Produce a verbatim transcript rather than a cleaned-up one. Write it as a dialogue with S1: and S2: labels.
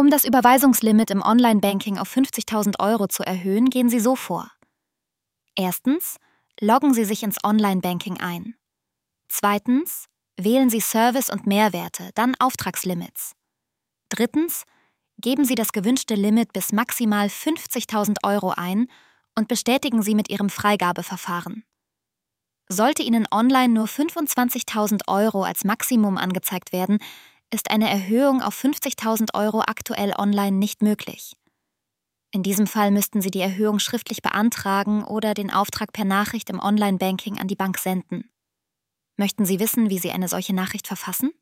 S1: Um das Überweisungslimit im Online-Banking auf fünfzigtausend Euro zu erhöhen, gehen Sie so vor. Erstens, loggen Sie sich ins Online-Banking ein. Zweitens, wählen Sie Service und Mehrwerte, dann Auftragslimits. Drittens, geben Sie das gewünschte Limit bis maximal fünfzigtausend Euro ein und bestätigen Sie mit Ihrem Freigabeverfahren. Sollte Ihnen online nur fünfundzwanzigtausend Euro als Maximum angezeigt werden, ist eine Erhöhung auf fünfzigtausend Euro aktuell online nicht möglich. In diesem Fall müssten Sie die Erhöhung schriftlich beantragen oder den Auftrag per Nachricht im Online-Banking an die Bank senden. Möchten Sie wissen, wie Sie eine solche Nachricht verfassen?